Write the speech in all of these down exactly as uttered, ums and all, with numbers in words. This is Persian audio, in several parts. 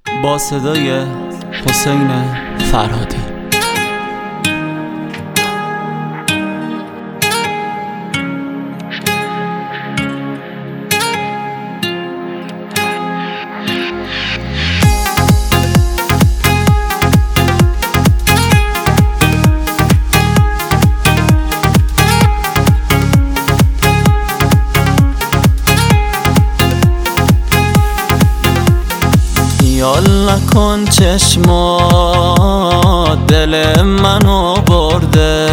با صدای حسین فرهادی. خیال نکن چشمات دل منو برده،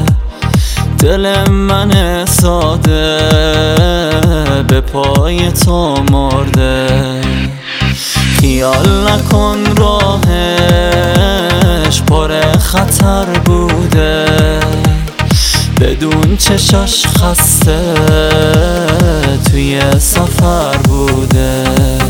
دل من ساده به پای تو مرده. خیال نکن راهش پر خطر بوده، بدون چشاش خسته توی سفر بوده.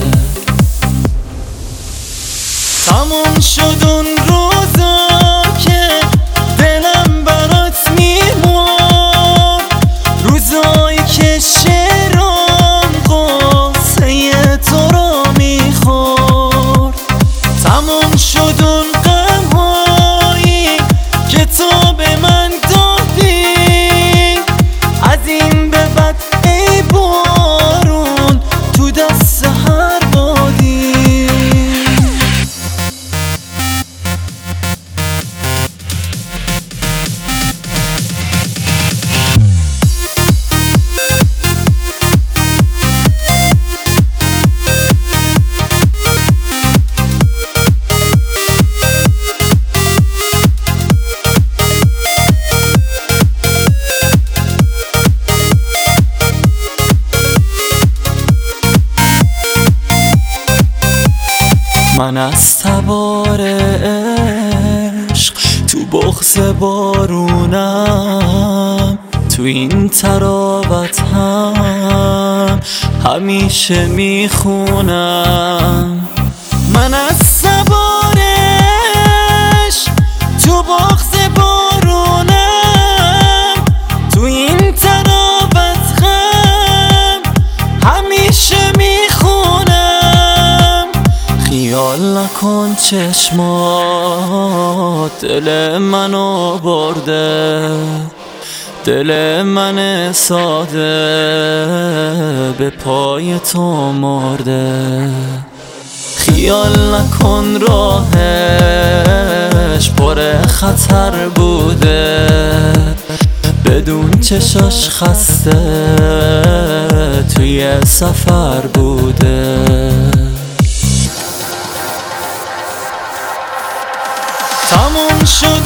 تموم شد اون روزا که دلم برات میمون، روزایی که شعرام قصه تو رو میخورد. تموم شد اون غمهایی که تو به من دادی، از این به بعد ای بارون تو دست هر بادی. من از تبار عشق تو بغض بارونم، تو این تراوت هم همیشه میخونم. من از تبار عشق تو بغض بارونم، تو این تراوت هم همیشه میخونم. خیال نکن چشمات دل منو برده، دل من ساده به پای تو مرده. خیال نکن راهش پر خطر بوده، بدون چشاش خسته توی سفر بوده. تموم شد